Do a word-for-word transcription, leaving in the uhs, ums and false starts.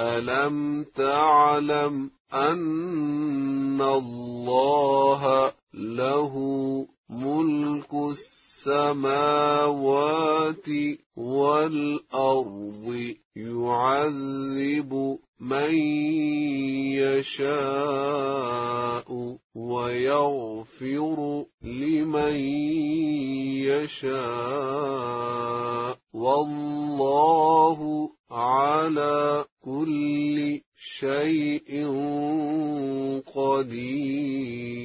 ألم تعلم أن الله له ملك السماوات والأرض يعذب من يشاء ويغفر لمن يشاء والله على كل شيء قدير.